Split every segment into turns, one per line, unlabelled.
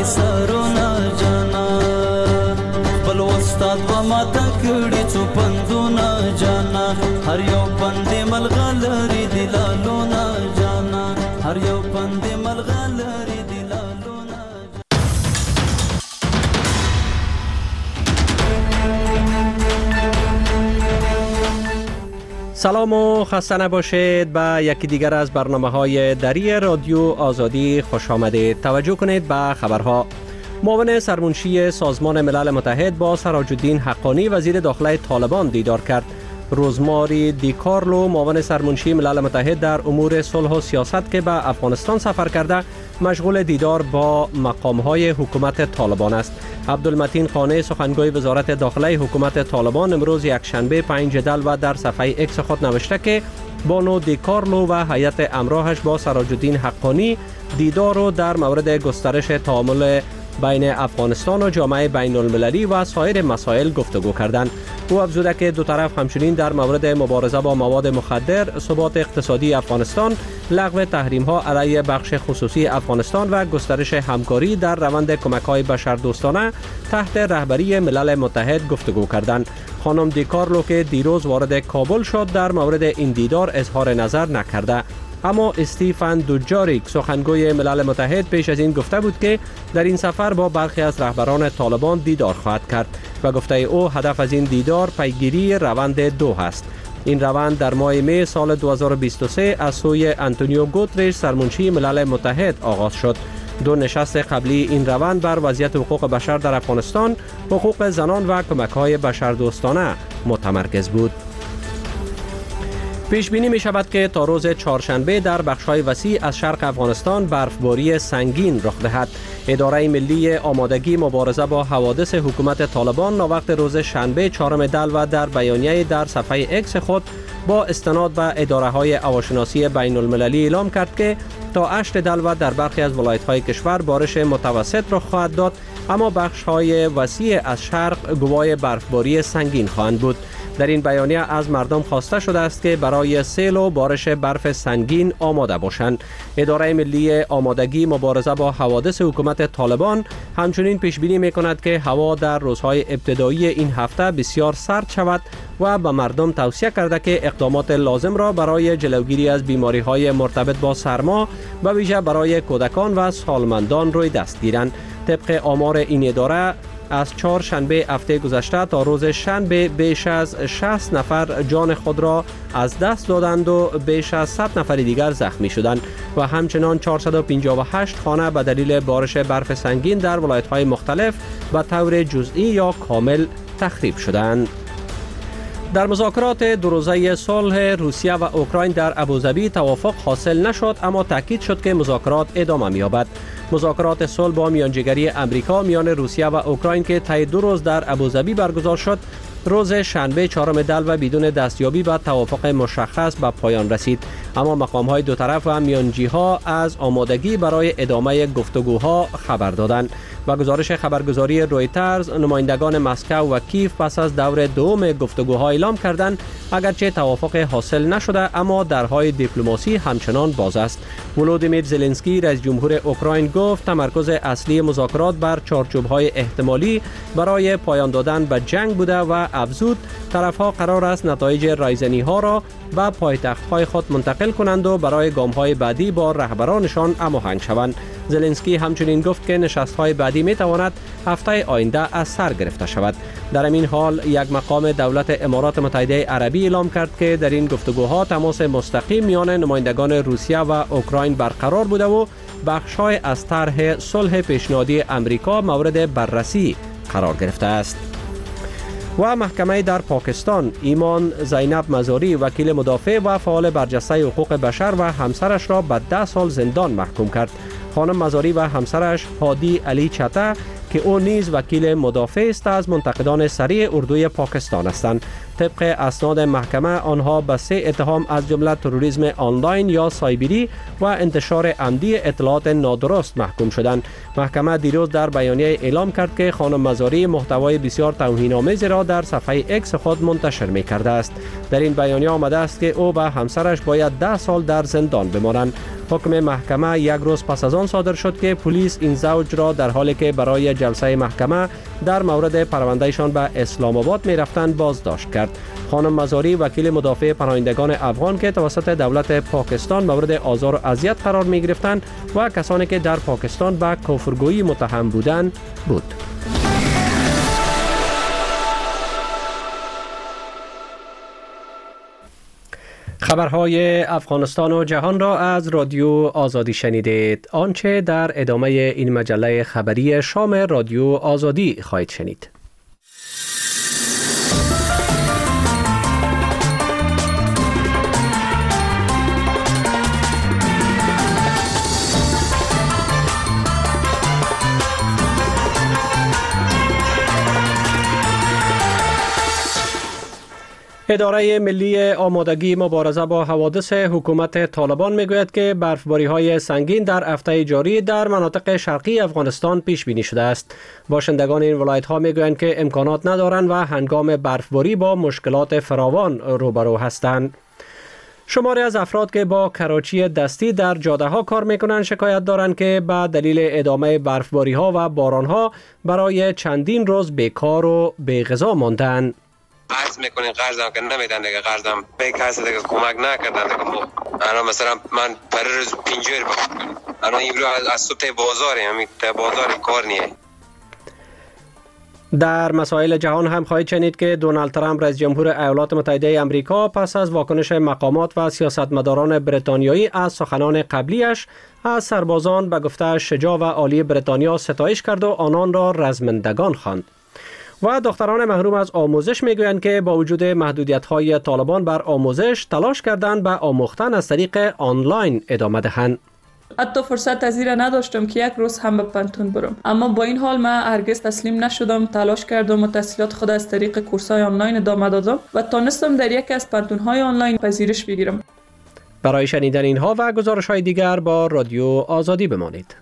دی سرونه جانا بل استاد و ما تکړی څو پندونه جانا هر یو پند ملغلری دی لالونه جانا هر یو پند ملغلری دی لالونه.
سلام و خسته نباشید. به یکی دیگر از برنامه‌های دری رادیو آزادی خوش آمدید. توجه کنید به خبرها. معاون سرمنشی سازمان ملل متحد با سراج الدین حقانی وزیر داخله طالبان دیدار کرد. روزماری دیکارلو معاون سرمنشی ملل متحد در امور صلح و سیاست که به افغانستان سفر کرده مشغول دیدار با مقام‌های حکومت طالبان است. عبدالمتین خانه سخنگوی وزارت داخله حکومت طالبان امروز یکشنبه 5 جدول در صفحه اکس خود نوشته که بانو دیکارلو و هیئت همراهش با سراج الدین حقانی دیدار را در مورد گسترش تعامل بین افغانستان و جامعه بین المللی و سایر مسائل گفتگو کردند. او افزوده که دو طرف همچنین در مورد مبارزه با مواد مخدر، ثبات اقتصادی افغانستان، لغو تحریم‌ها علیه بخش خصوصی افغانستان و گسترش همکاری در روند کمک‌های بشردوستانه تحت رهبری ملل متحد گفتگو کردند. خانم دیکارلو که دیروز وارد کابل شد در مورد این دیدار اظهار نظر نکرده، اما استیفن دوجاریک سخنگوی ملل متحد پیش از این گفته بود که در این سفر با برخی از رهبران طالبان دیدار خواهد کرد و گفته او هدف از این دیدار پیگیری روند دو است. این روند در ماه می سال 2023 از سوی آنتونیو گوترش سرمنشی ملل متحد آغاز شد. دو نشست قبلی این روند بر وضعیت حقوق بشر در افغانستان، حقوق زنان و کمک‌های بشردوستانه متمرکز بود. پیش بینی می شود که تا روز چهارشنبه در بخش‌های وسیع از شرق افغانستان برفباری سنگین رخ دهد. اداره ملی آمادگی مبارزه با حوادث حکومت طالبان ناوقت روز شنبه 4 دلو در بیانیه در صفحه اکس خود با استناد به اداره‌های هواشناسی بین المللی اعلام کرد که تا 8 دلو در برخی از ولایت‌های کشور بارش متوسط رخ خواهد داد، اما بخش‌های وسیع از شرق گواه برفباری سنگین خواهند بود. در این بیانیه از مردم خواسته شده است که برای سیل و بارش برف سنگین آماده باشند. اداره ملی آمادگی مبارزه با حوادث حکومت طالبان همچنین پیش بینی می‌کند که هوا در روزهای ابتدایی این هفته بسیار سرد شود و به مردم توصیه کرده که اقدامات لازم را برای جلوگیری از بیماری‌های مرتبط با سرما به ویژه برای کودکان و سالمندان روی دست گیرند. طبق آمار این اداره از 4 شنبه هفته گذشته تا روز شنبه بیش از 60 نفر جان خود را از دست دادند و بیش از 100 نفر دیگر زخمی شدند و همچنان 458 خانه به دلیل بارش برف سنگین در ولایت‌های مختلف به طور جزئی یا کامل تخریب شدند. در مذاکرات دو روزه صلح روسیه و اوکراین در ابوظبی توافق حاصل نشد، اما تاکید شد که مذاکرات ادامه می‌یابد. مذاکرات صلح با میانجیگری امریکا میان روسیه و اوکراین که طی 2 روز در ابوظبی برگزار شد، روز شنبه 4 دلو بدون دستیابی به توافق مشخص به پایان رسید، اما مقام‌های دو طرف و میانجی‌ها از آمادگی برای ادامه گفتگوها خبر دادند. و گزارش خبرگزاری رویترز نمایندگان مسکو و کیف پس از دور دوم گفتگوها اعلام کردند اگرچه توافق حاصل نشده اما درهای دیپلماسی همچنان باز است. ولودیمیر زلنسکی رئیس جمهور اوکراین گفت تمرکز اصلی مذاکرات بر چارچوب‌های احتمالی برای پایان دادن به جنگ بوده و افزود طرف‌ها قرار است نتایج رایزنی‌ها را به پایتخت‌های خود منتقل کنند و برای گام‌های بعدی با رهبرانشان هماهنگ شوند. زلنسکی همچنین گفت که نشست‌های بعدی می‌تواند هفته آینده از سر گرفته شود. در این حال یک مقام دولت امارات متحده عربی اعلام کرد که در این گفتگوها تماس مستقیم میان نمایندگان روسیه و اوکراین برقرار بوده و بخش‌های از طرح صلح پیشنهادی امریکا مورد بررسی قرار گرفته است. و محکمه در پاکستان ایمان زینب مزاری وکیل مدافع و فعال برجسته حقوق بشر و همسرش را به 10 سال زندان محکوم کرد. خانم مزاری و همسرش هادی علی چته که او نیز وکیل مدافع است از منتقدان سریع اردوی پاکستان هستند. طبق اسناد محکمه آنها به 3 اتهام از جمله تروریسم آنلاین یا سایبری و انتشار عمدی اطلاعات نادرست محکوم شدند. محکمه دیروز در بیانیه اعلام کرد که خانم مزاری محتوای بسیار توهین‌آمیز را در صفحه اکس خود منتشر می‌کرده است. در این بیانیه آمده است که او و همسرش باید 10 سال در زندان بمانند. حکم محکمه یک روز پس از آن صادر شد که پلیس این زوج را در حالی که برای جلسه محکمه در مورد پروندهشان به اسلام آباد می رفتند بازداشت کرد. خانم مزاری وکیل مدافع پناهندگان افغان که توسط دولت پاکستان مورد آزار و اذیت قرار می گرفتند و کسانی که در پاکستان به کفرگویی متهم بودند بود. خبرهای افغانستان و جهان را از رادیو آزادی شنیدید. آنچه در ادامه این مجله خبری شام رادیو آزادی خواهید شنید. اداره ملی آمادگی مبارزه با حوادث حکومت طالبان میگوید که برفباری‌های سنگین در هفته جاری در مناطق شرقی افغانستان پیش بینی شده است. باشندگان این ولایت‌ها میگویند که امکانات ندارند و هنگام برفباری با مشکلات فراوان روبرو هستند. شماری از افراد که با کراچی دستی در جاده‌ها کار می‌کنند شکایت دارند که به دلیل ادامه برفباری‌ها و باران‌ها برای چندین روز بیکار و بی‌غذا ماندند.
قرض میکنین قرضم که نمیدن دیگه، قرضم به کسی دیگه کمک نکردن دیگه. الان مثلا من پر روز 50 بخورم، الان امروز از صبح بازاری، همین بازار کار نیه.
در مسائل جهان هم خواهید شنید که دونالد ترامپ رئیس جمهور ایالات متحده آمریکا پس از واکنش مقامات و سیاستمداران بریتانیایی از سخنان قبلیش از سربازان به گفته شجاع و عالی بریتانیا ستایش کرد و آنان را رزمندگان خواند. و دختران محروم از آموزش میگویند که با وجود محدودیت‌های طالبان بر آموزش تلاش کردند به آموختن از طریق آنلاین ادامه دهند.
حتی فرصت از این نداشتم که یک روز هم به پانتون برم، اما با این حال من هرگز تسلیم نشدم. تلاش کردم و تحصیلات خود از طریق کورس‌های آنلاین ادامه دادم و تانستم در یکی از پانتون‌های آنلاین پذیرش بگیرم.
برای شنیدن اینها و گزارش‌های دیگر با رادیو آزادی بمانید.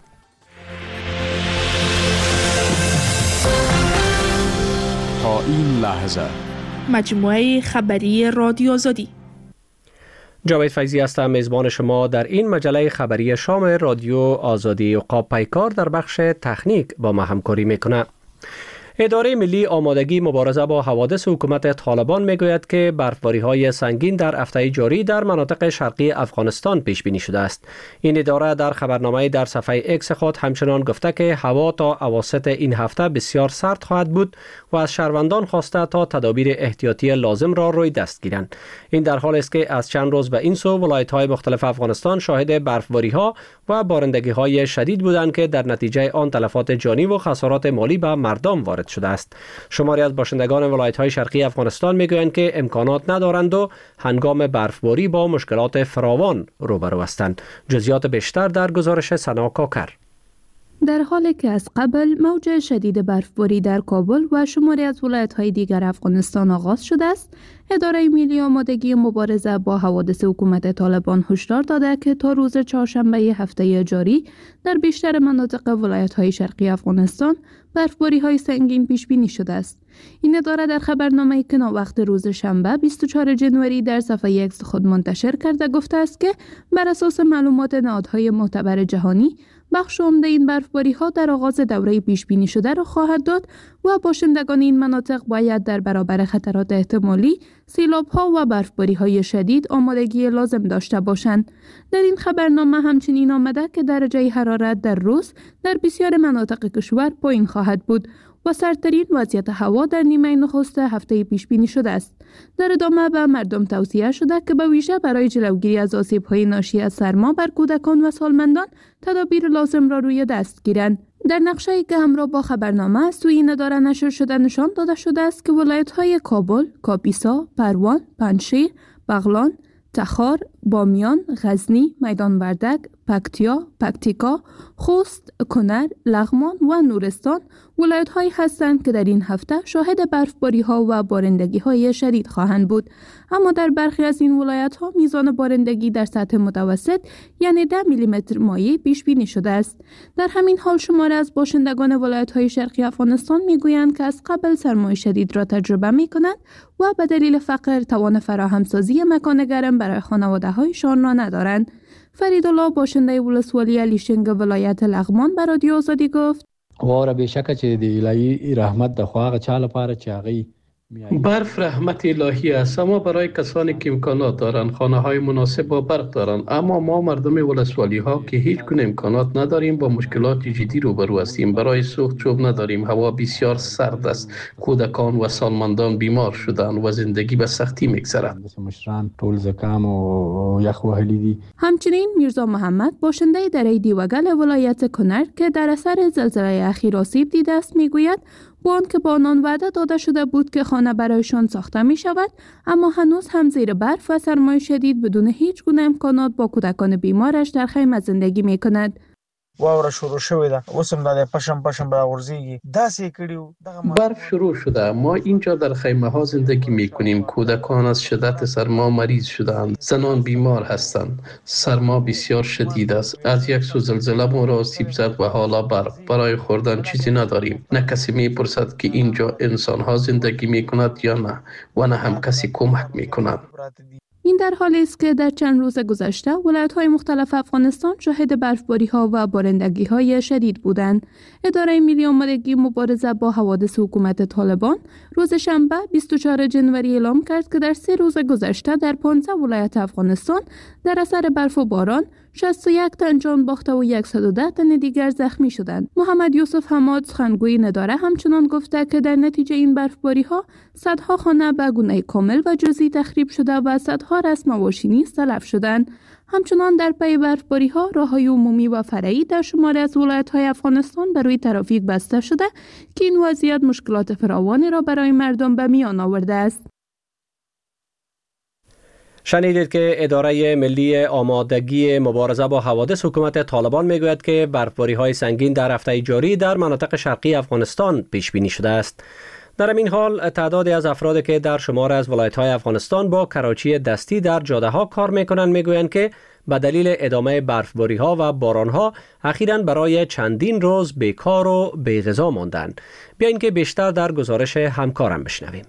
تا این لحظه
مجموعه خبری رادیو آزادی.
جاوید فیضی هستم، میزبان شما در این مجله خبری شام رادیو آزادی. عقاب پیکار در بخش تکنیک با ما همکاری میکنه. اداره ملی آمادگی مبارزه با حوادث حکومت طالبان میگوید که برفباری‌های سنگین در هفته جاری در مناطق شرقی افغانستان پیش بینی شده است. این اداره در خبرنامه در صفحه اکس خود همچنان گفته که هوا تا اواسط این هفته بسیار سرد خواهد بود و از شهروندان خواسته تا تدابیر احتیاطی لازم را روی دست گیرند. این در حالی است که از چند روز به این سو ولایت‌های مختلف افغانستان شاهد برفباری‌ها و بارندگی‌های شدید بودند که در نتیجه آن تلفات جانی و خسارات مالی به مردم وارد شده است. شماری از باشندگان ولایت‌های شرقی افغانستان میگویند که امکانات ندارند و هنگام برفباری با مشکلات فراوان روبرو هستند. جزئیات بیشتر در گزارش سنا کاکر.
در حالی که از قبل موج شدید برفباری در کابل و شماری از ولایت‌های دیگر افغانستان آغاز شده است، اداره ملی آمادگی مبارزه با حوادث حکومت طالبان هشدار داده که تا روز چهارشنبه هفته جاری در بیشتر مناطق ولایت‌های شرقی افغانستان برفباری‌های سنگین پیش بینی شده است. این اداره در خبرنامه‌ای که وقت روز شنبه 24 جنوری در صفحه اکس خود منتشر کرده گفته است که بر اساس معلومات نهادهای معتبر جهانی بخش عمده این برفباری‌ها در آغاز دوره پیش بینی شده را خواهد داد و باشندگان این مناطق باید در برابر خطرات احتمالی سیلاب‌ها و برفباری‌های شدید آمادگی لازم داشته باشند. در این خبرنامه همچنین آمده که درجه حرارت در روز در بسیار مناطق کشور پایین خواهد بود و سردترین وضعیت هوا در نیمه نخست هفته پیش بینی شده است. در ادامه به مردم توصیه شده که به ویژه برای جلوگیری از آسیب‌های ناشی از سرما بر کودکان و سالمندان تدابیر لازم را روی دست گیرند. در نقشه‌ای که همراه با خبرنامه از سوی این اداره نشر شده نشان داده شده است که ولایت‌های کابل، کاپیسا، پروان، پنجشیر، بغلان، تخار، بامیان، غزنی، میدان وردک، پکتیا، پکتیکا، خوست، کنر، لغمان و نورستان ولایت‌هایی هستند که در این هفته شاهد برفباری‌ها و بارندگی‌های شدید خواهند بود. اما در برخی از این ولایت‌ها میزان بارندگی در سطح متوسط یعنی 10 میلیمتر مایع پیش بینی شده است. در همین حال شماری از باشندگان ولایت‌های شرقی افغانستان میگویند که از قبل سرمای شدید را تجربه می‌کنند و به دلیل فقر توان فراهمسازی مکان گرم برای خانواده‌هایشان را ندارند. فریدالله باشنده ولسوالی علیشنگ ولایت لغمان به رادیو آزادی گفت
واوره بشکه چې د الهی رحمت د خو هغه چا لپاره چې هغه
برف رحمت الهی است، اما برای کسانی که امکانات دارند خانه های مناسب با برق دارند، اما ما مردم ولسوالی ها که هیچ گونه امکانات نداریم با مشکلات جدی روبرو هستیم. برای سوخت چوب نداریم، هوا بسیار سرد است، کودکان و سالمندان بیمار شدند و زندگی به سختی میگذرد.
مشران ټول زکام و یخ وهلی دي.
همچنین میرزا محمد باشنده دره دیوگل ولایت کنر که در اثر زلزله اخیر آسیب دیده است میگوید با آنکه با آنان وعده داده شده بود که خانه برایشان ساخته می شود، اما هنوز هم زیر برف و سرمای شدید بدون هیچ گونه امکانات با کودکان بیمارش در خیمه زندگی می کند.
واوره شروع شوې ده، اوس هم د پشم راغورځيږي، داسې کړیو.
برف شروع شده، ما اینجا در خیمه ها زندگی می کنیم. کودکان از شدت سرما مریض شدند، زنان بیمار هستند، سرما بسیار شدید است. از یک سو زلزله ما را آسیب زد و حالا برای خوردن چیزی نداریم. نه کسی می پرسد که اینجا انسان ها زندگی می کند یا نه، و نه هم کسی کمک می کند.
این در حالی است که در چند روز گذشته ولایت‌های مختلف افغانستان شاهد برفباری‌ها و بارندگی‌های شدید بودند. اداره ملی آمادگی مبارزه با حوادث حکومت طالبان روز شنبه 24 جنوری اعلام کرد که در 3 روز گذشته در 15 ولایت افغانستان در اثر برف و باران 61 تن جان باخته و 110 تن دیگر زخمی شدند. محمد یوسف حماد سخنگوی اداره همچنان گفته که در نتیجه این برفباری‌ها صدها خانه به گونه کامل و جزئی تخریب شده و صدها رسم ماشینی تلف شدند. همچنان در پی برفباری‌ها راه‌های عمومی و فرعی در شماری از ولایت‌های افغانستان برای ترافیک بسته شده که این وضعیت مشکلات فراوانی را برای مردم به میان آورده است.
شنیدید که اداره ملی آمادگی مبارزه با حوادث حکومت طالبان میگوید که برفباری‌های سنگین در هفته جاری در مناطق شرقی افغانستان پیش بینی شده است. در این حال تعدادی از افرادی که در شمار از ولایت‌های افغانستان با کراچی دستی در جاده‌ها کار می‌کنند میگویند که به دلیل ادامه برفباری‌ها و باران‌ها اخیراً برای چندین روز بیکار و بی‌غذا ماندند. بیاین که بیشتر در گزارش همکارم بشنویم.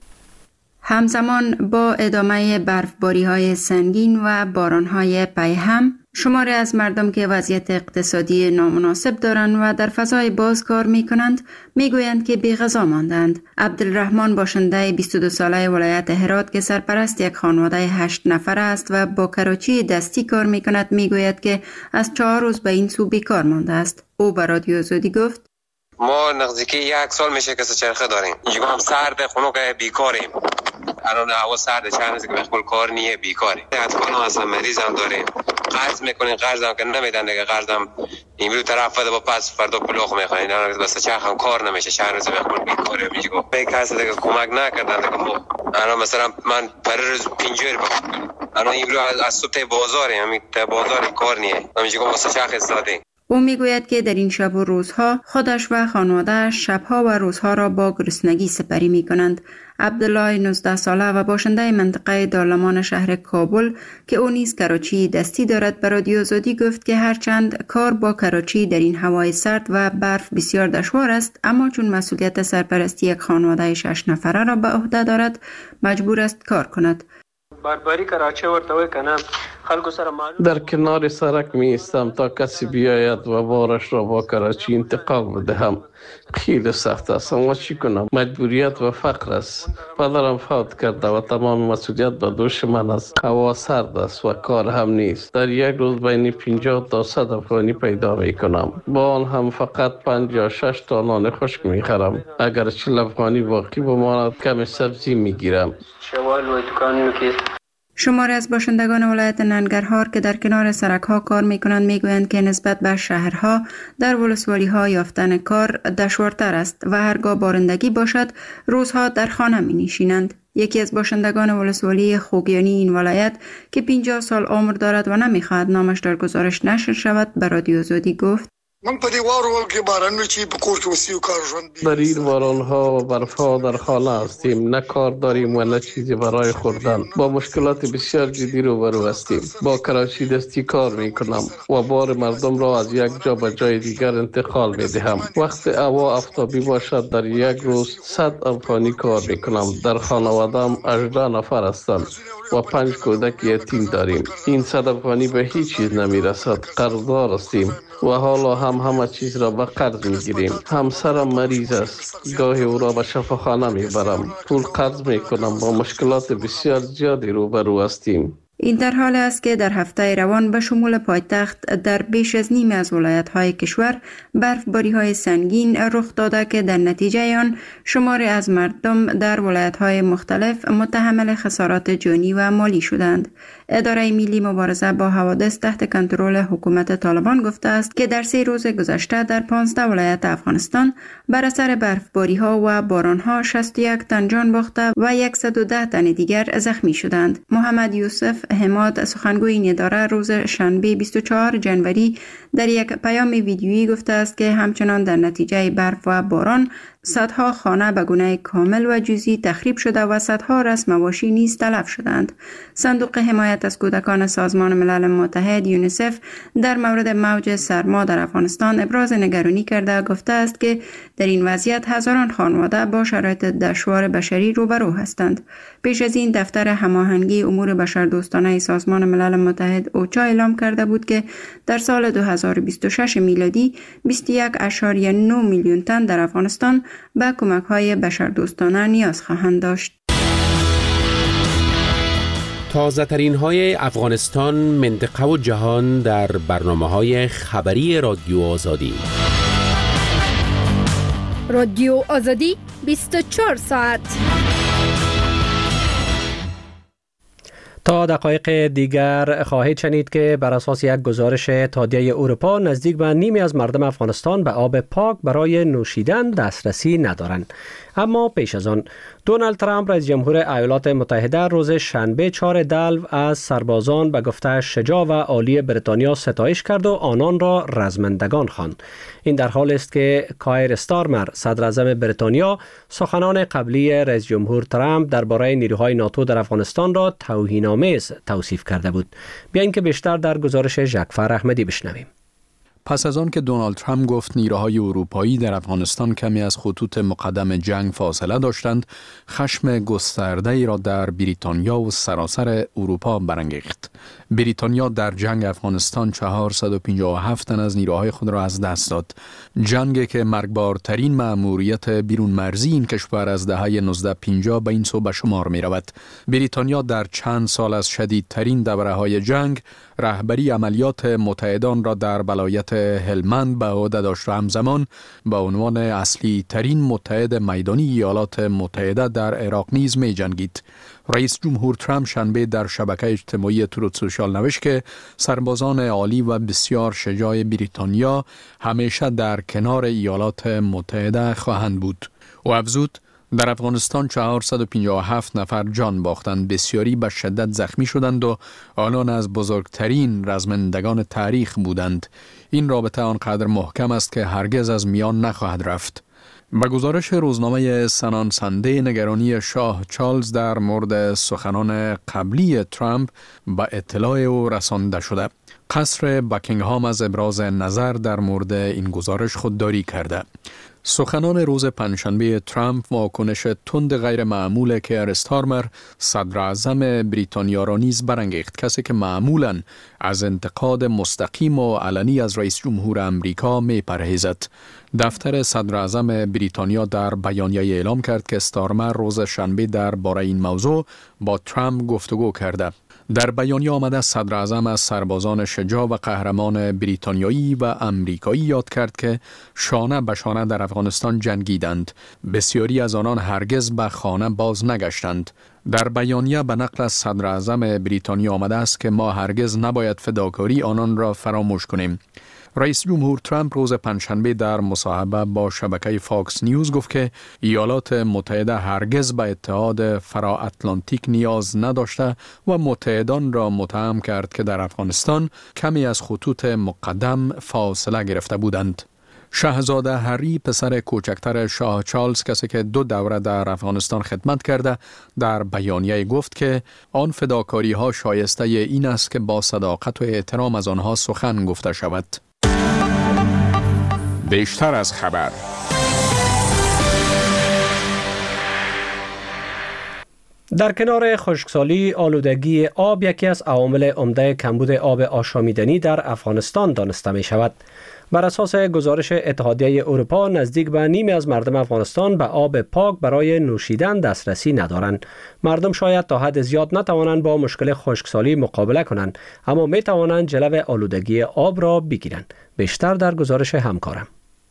همزمان با ادامه برفباری‌های سنگین و باران‌های پیهم، شماری از مردم که وضعیت اقتصادی نامناسب دارند و در فضای باز کار می‌کنند، می‌گویند که بی‌غذا ماندند. عبدالرحمن باشنده 22 ساله ولایت هرات که سرپرست یک خانواده 8 نفره است و با کراچی دستی کار می‌کند، می‌گوید که از 4 روز به این سو بیکار مانده است. او به رادیو آزادی گفت:
ما نزدیکی 1 سال میشه که چرخه داریم. اینجا هم سرد، خنک، بیکاریم. الان هوا سرد، چند روزه که بخول کار نیه، بیکاریم. اطفال هم اصلا مریض هم داریم. قرض میکنین، قرض هم که نمیدن دیگه. قرض هم امروز طرف بده با پس فردا پلوخ میخواین. بس چرخ هم کار نمیشه، چند روزه بخول بیکاریم. میگه به کسی دیگه کمک نکردن دیگه. الان مثلا من پر روز 50 الان امروز از صبح بازاریم، همین بازار کار نیه. میگه واسه چرخ استادیم.
او میگوید که در این شب و روزها خودش و خانواده‌اش شبها و روزها را با گرسنگی سپری می کنند. عبدالله 19 ساله و باشنده منطقه دارالمان شهر کابل که او نیز کراچی دستی دارد به رادیو آزادی گفت که هرچند کار با کراچی در این هوای سرد و برف بسیار دشوار است، اما چون مسئولیت سرپرستی یک خانواده 6 نفره را به عهده دارد مجبور است کار کند.
بربری کراچی ورته کنم خلکو سره معلوم
در کنار سرک می ایستم تا کسی بیاید و بارش را با کراچی انتقال بدهم. خیلی سخت است، اما چی کنم؟ مجبوریت و فقر است. پدرم فوت کرده و تمام مسئولیت به دوش من است. هوا سرد است و کار هم نیست. در یک روز بین 50 تا 100 افغانی پیدا می کنم. با آن هم فقط 5 یا 6 تا نان خشک می خرم. اگر 40 افغانی باقی بماند کم سبزی می گیرم.
شماری از باشندگان ولایت ننگرهار که در کنار سرک‌ها کار می‌کنند می‌گویند که نسبت به شهرها در ولسوالی‌ها یافتن کار دشوارتر است و هرگاه بارندگی باشد روزها در خانه می‌نشینند. یکی از باشندگان ولسوالی خوگیانی این ولایت که 50 سال عمر دارد و نمی‌خواهد نامش در گزارش نشر شود به رادیو آزادی گفت:
من په دې وارو کې بارانو چې په کور کې وسیو کار ژوند
در این باران‌ها و برف‌ها در خانه هستیم، نه کار داریم و نه چیزی برای خوردن. با مشکلات بسیار جدی روبرو هستیم. با کراچی دستی کار می‌کنم و بار مردم را از یک جا به جای دیگر انتقال می‌دهم. وقت هوا آفتابی باشد در یک روز 100 افغانی کار می‌کنم. در خانواده‌ام 18 نفر هستند. و 5 کودک یتیم داریم. این 100 افغانی به هیچ چیز نمی رسد. قرضدار هستیم و حالا همه چیز را به قرض می گیریم. همسرم مریض است. گاهی او را به شفاخانه می برم. پول قرض می کنم. با مشکلات بسیار زیادی روبرو هستیم.
این در حال است که در هفته روان به شمول پایتخت در بیش از نیم از ولایت‌های کشور برفباری‌های سنگین رخ داده که در نتیجه آن شماری از مردم در ولایت‌های مختلف متحمل خسارات جانی و مالی شدند. اداره ملی مبارزه با حوادث تحت کنترل حکومت طالبان گفته است که در 3 روز گذشته در 15 ولایت افغانستان بر اثر برفباری‌ها و باران‌ها 61 تن جان باخته و 110 تن دیگر زخمی شدند. محمد یوسف حماد سخنگوی این اداره روز شنبه 24 جنوری در یک پیام ویدیویی گفته است که همچنان در نتیجه برف و باران صدها خانه به گونه کامل و جزئی تخریب شده و صدها رأس مواشی نیز تلف شدند. صندوق حمایت از کودکان سازمان ملل متحد یونیسف در مورد موج سرما در افغانستان ابراز نگرانی کرده گفته است که در این وضعیت هزاران خانواده با شرایط دشوار بشری روبرو هستند. پیش از این دفتر هماهنگی امور بشردوستانه سازمان ملل متحد اوچا اعلام کرده بود که در سال 2026 میلادی 21.9 میلیون تن در افغانستان به کمک‌های بشردوستانه نیاز خواهند داشت.
تازه ترین های افغانستان، منطقه و جهان در برنامه‌های خبری رادیو آزادی.
رادیو آزادی 24 ساعت.
تا دقایق دیگر خواهید شنید که بر اساس یک گزارش اتحادیه اروپا نزدیک به نیمی از مردم افغانستان به آب پاک برای نوشیدن دسترسی ندارند. اما پیش از آن دونالد ترامپ رئیس جمهور ایالات متحده روز شنبه 4 دلو از سربازان به گفته شجاع و عالی بریتانیا ستایش کرد و آنان را رزمندگان خواند. این در حال است که کایر استارمر صدر اعظم بریتانیا سخنان قبلی رئیس جمهور ترامپ درباره نیروهای ناتو در افغانستان را توهین‌آمیز توصیف کرده بود. بیایید که بیشتر در گزارش ژکفر احمدی بشنویم.
پس از آن که دونالد ترامپ گفت نیروهای اروپایی در افغانستان کمی از خطوط مقدم جنگ فاصله داشتند، خشم گسترده‌ای را در بریتانیا و سراسر اروپا برانگیخت. بریتانیا در جنگ افغانستان 457 تن از نیروهای خود را از دست داد. جنگی که مرگبارترین مأموریت بیرون مرزی این کشور از دهه 1950 به این سو به شمار می رود. بریتانیا در چند سال از شدیدترین دوره‌های جنگ رهبری عملیات متحدان را در ولایت هلمند به عهده داشت و همزمان به عنوان اصلی ترین متحد میدانی ایالات متحده در عراق نیز می جنگید. رئیس جمهور ترامپ شنبه در شبکه اجتماعی تروت سوشال نوشت که سربازان عالی و بسیار شجاع بریتانیا همیشه در کنار ایالات متحده خواهند بود. او افزود در افغانستان 457 نفر جان باختند، بسیاری به شدت زخمی شدند و آنان از بزرگترین رزمندگان تاریخ بودند. این رابطه آنقدر محکم است که هرگز از میان نخواهد رفت. به گزارش روزنامه سنان سنده، نگرانی شاه چارلز در مورد سخنان قبلی ترامپ به اطلاع او رسانده شده. قصر بکینگهام از ابراز نظر در مورد این گزارش خودداری کرده. سخنان روز پنجشنبه ترامپ واکنش تند غیر معمول کایر استارمر صدر اعظم بریتانیا را نیز برانگیخت، کسی که معمولاً از انتقاد مستقیم و علنی از رئیس جمهور امریکا می پرهیزد. دفتر صدر اعظم بریتانیا در بیانیه اعلام کرد که استارمر روز شنبه درباره این موضوع با ترامپ گفتگو کرده. در بیانیه آمده صدر اعظم از سربازان شجاع و قهرمان بریتانیایی و امریکایی یاد کرد که شانه به شانه در افغانستان جنگیدند. بسیاری از آنان هرگز به خانه باز نگشتند. در بیانیه به نقل از صدر اعظم بریتانیا آمده است که ما هرگز نباید فداکاری آنان را فراموش کنیم. رئیس جمهور ترامپ روز پنجشنبه در مصاحبه با شبکه فاکس نیوز گفت که ایالات متحده هرگز به اتحاد فرا اتلانتیک نیاز نداشته و متحدان را متهم کرد که در افغانستان کمی از خطوط مقدم فاصله گرفته بودند. شاهزاده هری، پسر کوچکتر شاه چارلز، کسی که 2 دوره در افغانستان خدمت کرده، در بیانیه گفت که آن فداکاری ها شایسته این است که با صداقت و احترام از آنها سخن گفته شود. بیشتر از خبر.
در کنار خشکسالی، آلودگی آب یکی از عوامل عمده کمبود آب آشامیدنی در افغانستان دانسته می شود. بر اساس گزارش اتحادیه اروپا، نزدیک به نیمی از مردم افغانستان به آب پاک برای نوشیدن دسترسی ندارند. مردم شاید تا حد زیاد نتوانند با مشکل خشکسالی مقابله کنند، اما می توانند جلو آلودگی آب را بگیرند. بیشتر در گزارش همکارم.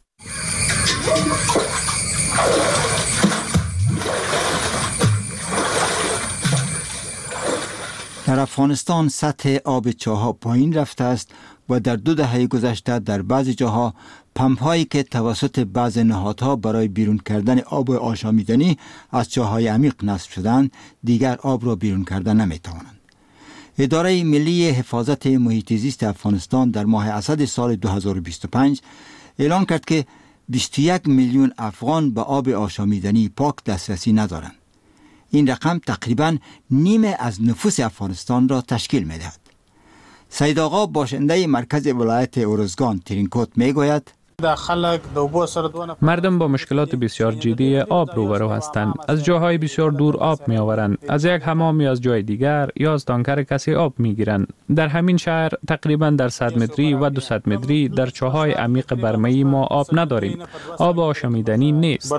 در افغانستان سطح آب چاه‌ها پایین رفته است و در 2 دهه گذشته در بعضی جاها پمپ‌هایی که توسط بعضی نهادها برای بیرون کردن آب آشامیدنی از چاه‌های عمیق نصب شدند، دیگر آب را بیرون کردن نمی‌توانند. اداره ملی حفاظت محیط زیست افغانستان در ماه اسد سال 2025 اعلام کرد که 21 میلیون افغان به آب آشامیدنی پاک دسترسی ندارند. این رقم تقریباً نیمه از نفوس افغانستان را تشکیل می‌دهد. سید آقا باشنده مرکز ولایت ارزگان ترینکوت میگوید
مردم با مشکلات بسیار جدی آب روبرو هستند. از جاهای بسیار دور آب می آورند. از یک حمام یا از جای دیگر یا از تانکر کسی آب می گیرند. در همین شهر تقریبا در 100 متری و 200 متری در چاهای عمیق برمه‌ای ما آب نداریم. آب آشامیدنی نیست.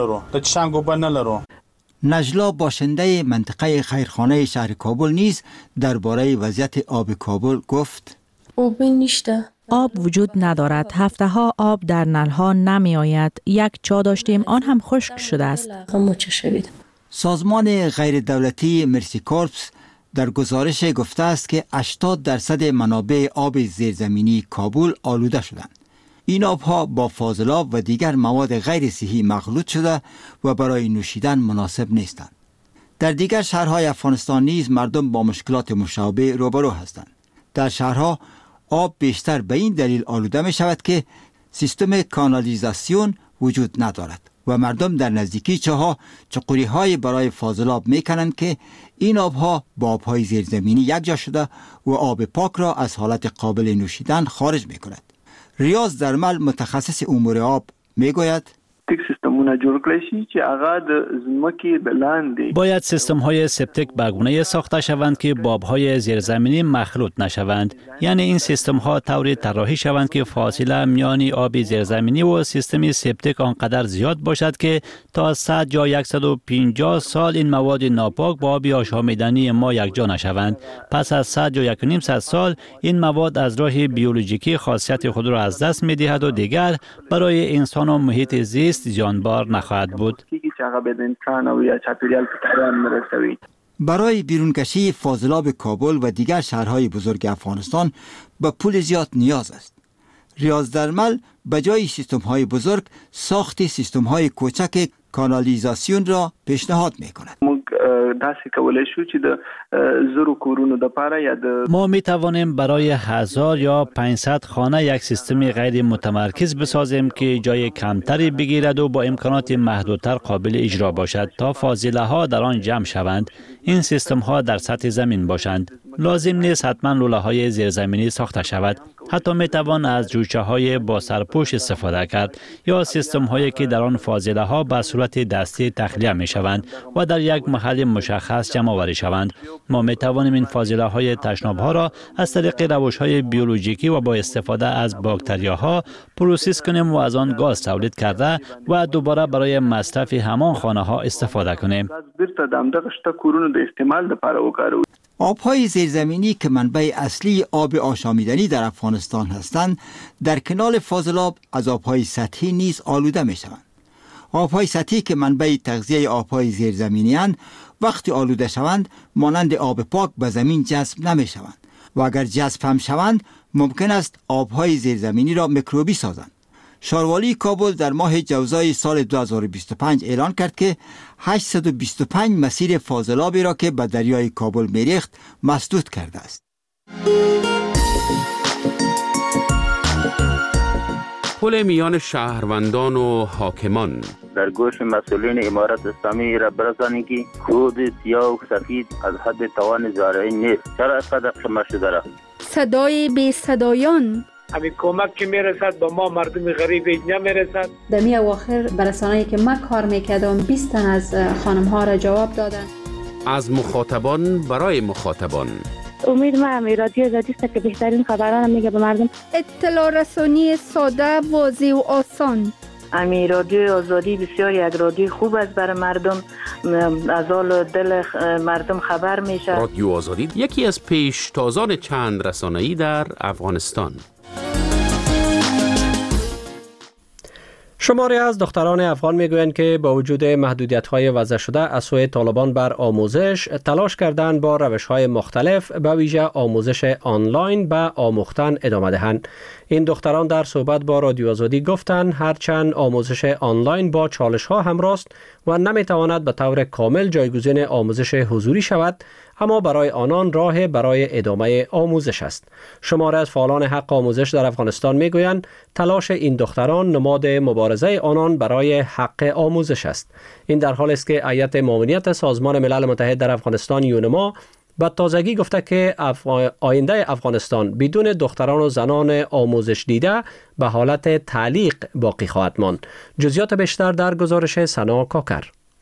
نجلا باشنده منطقه خیرخانه شهر کابل نیز درباره وضعیت آب کابل گفت:
آب وجود ندارد. هفته ها آب در نل ها نمی آید. یک چا داشتیم، آن هم خشک شده است.
سازمان غیر دولتی مرسی کورپس در گزارش گفته است که 80% منابع آب زیرزمینی کابل آلوده شدند. این آبها با فاضلاب و دیگر مواد غیر صحی مخلوط شده و برای نوشیدن مناسب نیستند. در دیگر شهرهای افغانستان نیز مردم با مشکلات مشابه روبرو هستند. در شهرها آب بیشتر به این دلیل آلوده می شود که سیستم کانالیزاسیون وجود ندارد و مردم در نزدیکی چاها چقوری های برای فاضلاب می کنند که این آبها با آبهای زیرزمینی یک جا شده و آب پاک را از حالت قابل نوشیدن خارج می کند. ریاض درمل متخصص امور آب می گوید:
باید سیستم های سپتیک به گونه ساخته شوند که باب های زیرزمینی مخلوط نشوند. یعنی این سیستم ها طوری طراحی شوند که فاصله میان آب زیرزمینی و سیستم سپتیک آنقدر زیاد باشد که تا 100 یا 150 سال این مواد ناپاک با آب آشامیدنی ما یکجا نشوند. پس از 100 یا 1.5 سال این مواد از راه بیولوژیکی خاصیت خود را از دست می دهد و دیگر برای انسان و محیط زیست زیانبار نخواهد بود.
برای بیرونکشی فاضلاب کابل و دیگر شهرهای بزرگ افغانستان به پول زیاد نیاز است. ریاض درمل به جای سیستم‌های بزرگ ساخت سیستم‌های کوچک کانالیزاسیون را پیشنهاد می‌کند.
ما می توانیم برای 1000 یا 500 خانه یک سیستم غیر متمرکز بسازیم که جای کمتری بگیرد و با امکانات محدودتر قابل اجرا باشد تا فاضله ها در آن جمع شوند. این سیستم ها در سطح زمین باشند. لازم نیست حتما لوله های زیرزمینی ساخته شود. حتی می توان از جوچه های با سرپوش استفاده کرد یا سیستم هایی که در آن فاضله ها به صورت دستی تخلیه می شوند و در یک محل مشخص جمع آوری شوند. ما می توانیم این فاضله های تشناب ها را از طریق روش های بیولوژیکی و با استفاده از باکتریاها پروسس کنیم و از آن گاز تولید کرده و دوباره برای مصرف همان خانه ها استفاده کنیم.
آبهای زیرزمینی که منبع اصلی آب آشامیدنی در افغانستان هستند، در کنار فاضلاب از آبهای سطحی نیز آلوده می شوند. آبهای سطحی که منبع تغذیه آبهای زیرزمینی اند، وقتی آلوده شوند مانند آب پاک به زمین جذب نمی شوند و اگر جذب هم شوند ممکن است آبهای زیرزمینی را میکروبی سازند. شاروالی کابل در ماه جوزای سال 2025 اعلان کرد که 825 مسیر فاضلابی را که به دریای کابل میریخت مسدود کرده است.
پل میان شهروندان و حاکمان
در گوش مسئولین امارت اسلامی را برسانید که خود سیاه و سفید از حد توان زارعین نیست. چرا اینقدر شما شده؟
صدای بی صدایان
همین کمک که میرسد با ما مردم غریب نمیرسد.
در می اواخر برسانه‌ای که من کار میکردم 20 تن از خانم ها را جواب دادن.
از مخاطبان برای مخاطبان.
امید ما رادیو آزادی است که بهترین خبران میگه به مردم.
اطلاع رسانی ساده، واضح و آسان.
امی رادیو آزادی بسیار یک رادیو خوب است برای مردم، از حال دل مردم خبر میشه.
رادیو آزادی یکی از پیشتازان چند رسانه‌ای در افغانستان.
شماری از دختران افغان میگویند که با وجود محدودیت‌های وضع شده از سوی طالبان بر آموزش، تلاش کردن با روش‌های مختلف به ویژه آموزش آنلاین به آموختن ادامه دهند. این دختران در صحبت با رادیو آزادی گفتند هرچند آموزش آنلاین با چالش‌ها همراه است و نمی‌تواند به طور کامل جایگزین آموزش حضوری شود، اما برای آنان راه برای ادامه آموزش است. شماری از فعالان حق آموزش در افغانستان میگویند تلاش این دختران نماد مبارزه آنان برای حق آموزش است. این در حالی است که هیئت ماموریت سازمان ملل متحد در افغانستان یونما به تازگی گفته که آینده افغانستان بدون دختران و زنان آموزش دیده به حالت تعلیق باقی خواهد ماند. جزئیات بیشتر در گزارش سنا کاکر.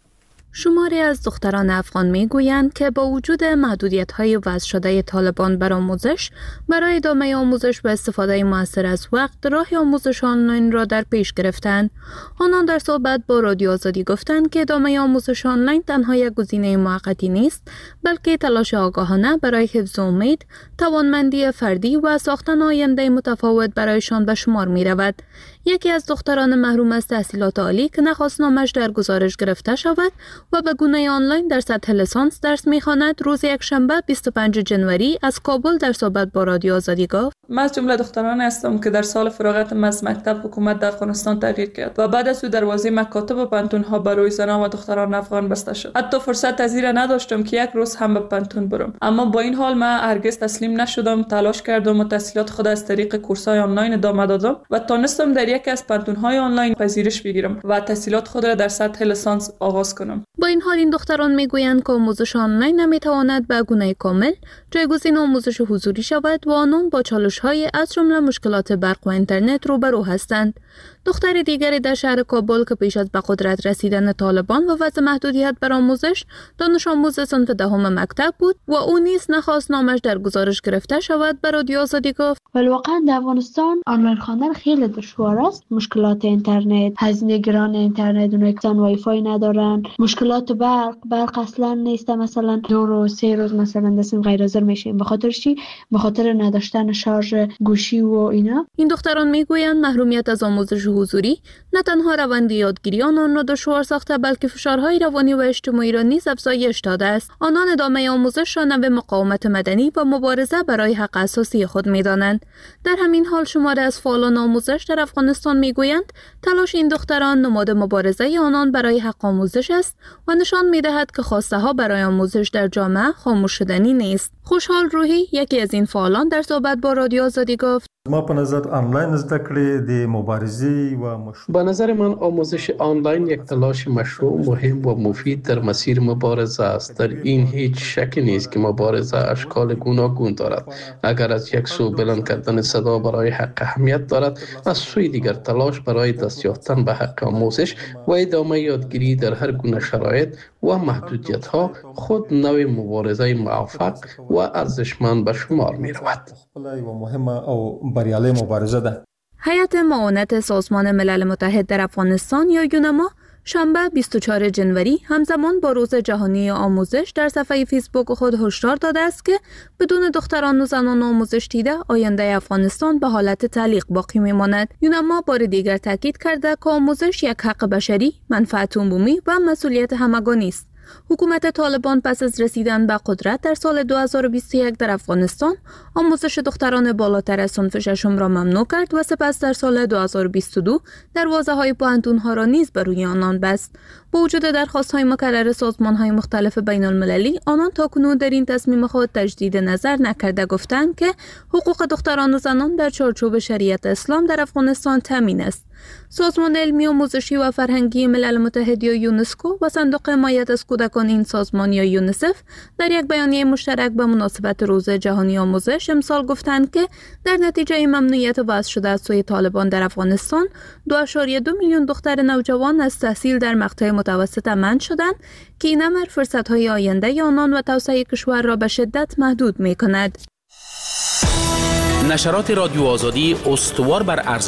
شماری از دختران افغان میگویند که با وجود محدودیت‌های وضع شده طالبان بر آموزش، برای ادامه آموزش به استفاده مؤثر از وقت راه آموزش آنلاین را در پیش گرفتند. آنان در صحبت با رادیو آزادی گفتند که ادامه آموزش آنلاین تنها یک گزینه موقتی نیست، بلکه تلاش آگاهانه برای حفظ امید، توانمندی فردی و ساختن آینده متفاوت برایشان به شمار می‌رود. یکی از دختران محروم از تحصیلات عالی که نخواست نامش در گزارش گرفته شود و به گونه آنلاین در سطح لیسانس درس می‌خواند، روز یکشنبه 25 جنوری از کابل در صحبت با رادیو آزادی گفت:
من از جمله دختران هستم که در سال فراغتم از مکتب حکومت در افغانستان تغییر کرد و بعد از او دروازه مکاتب و پانتون‌ها برای زنان و دختران افغان بسته شد. حتی فرصت تذیر نداشتم که یک روز هم به پانتون برم، اما با این حال من هرگز تسلیم نشدم. تلاش کردم و تحصیلات خود از طریق کورس‌های آنلاین ادامه دادم و تانستم در یکی از پانتون‌های آنلاین پذیرش بگیرم و تحصیلات خود را در سطح لیسانس آغاز کنم.
با این حال این دختران میگویند که آموزش آنلاین نمیتواند به گونه کامل جایگزین آموزش حضوری شود و آنان با چالش‌های از جمله مشکلات برق و اینترنت روبرو هستند. دختر دیگری در شهر کابل که پیش از به قدرت رسیدن طالبان و وضع محدودیت بر آموزش دانش آموز صنف دهم مکتب بود و او نیز نخواست نامش در گزارش گرفته شود، به رادیو آزادی گفت:
ولی واقعا در افغانستان آنلاین خواندن خیلی دشوار است. مشکلات اینترنت، هزینه گران اینترنت، اونایی که وای فای ندارن، مشکلات برق اصلا نیست، مثلا 2 روز 3 روز مثلا دستم غیر حاضر میشیم به خاطر چی؟ به خاطر نداشتن شارژ گوشی و اینا.
این دختران میگویند محرومیت از آموزش حضوری نه تنها روند یادگیری آنان را دشوار ساخته، بلکه فشارهای روانی و اجتماعی را نیز افزایش داده است. آنان ادامه آموزش را نوع مقاومت مدنی و مبارزه برای حق اساسی خود می‌دانند. در همین حال شماری از فعالان آموزش در افغانستان میگویند تلاش این دختران نماد مبارزه آنان برای حق آموزش است و نشان می‌دهد که خواسته ها برای آموزش در جامعه خاموش شدنی نیست. خوشحال روحی، یکی از این فعالان، در صحبت با رادیو آزادی گفت:
ما په نظر آنلاین زده کړې د مبارزې و مشروع.
به نظر من آموزش آنلاین یک تلاش مشروع، مهم و مفید در مسیر مبارزه است. در این هیچ شکی نیست که مبارزه اشکال گوناگون دارد. اگر از یک سو بلند کردن صدا برای حق اهمیت دارد، از سوی دیگر تلاش برای دست یافتن به حق آموزش و ادامه یادگیری در هر گونه شرایط و محدودیت ها خود نوع مبارزه موفق و ارزشمند به شمار می رود.
هیئت معاونت سازمان ملل متحد در افغانستان یا یونما شنبه 24 جنوری همزمان با روز جهانی آموزش در صفحه فیسبوک خود هشدار داده است که بدون دختران و زنان آموزش دیده آینده افغانستان به حالت تعلیق باقی میماند. یونما بار دیگر تاکید کرده که آموزش یک حق بشری، منفعت عمومی و مسئولیت همگانی است. حکومت طالبان پس از رسیدن به قدرت در سال 2021 در افغانستان آموزش دختران بالاتر از صنف ششم را ممنوع کرد و سپس در سال 2022 دروازه‌های پوهنتون‌ها را نیز بر روی آنان بست. با وجود درخواست‌های مکرر سازمان‌های مختلف بین‌المللی، آنان تاکنون در این تصمیم خود تجدید نظر نکرده، گفتند که حقوق دختران و زنان در چارچوب شریعت اسلام در افغانستان تامین است. سازمان علمی آموزشی و فرهنگی ملل متحد یا یونسکو و صندوق حمایت از کودکان این سازمان یا یونیسف در یک بیانیه مشترک به مناسبت روز جهانی آموزش امسال گفتند که در نتیجه ممنوعیت وضع شده از سوی طالبان در افغانستان 2.2 میلیون دختر نوجوان از تحصیل در مقطع متوسط مند شدند که این امر فرصت‌های آینده آنان و توسعه کشور را به شدت محدود می‌کند.
نشرات رادیو آزادی استوار بر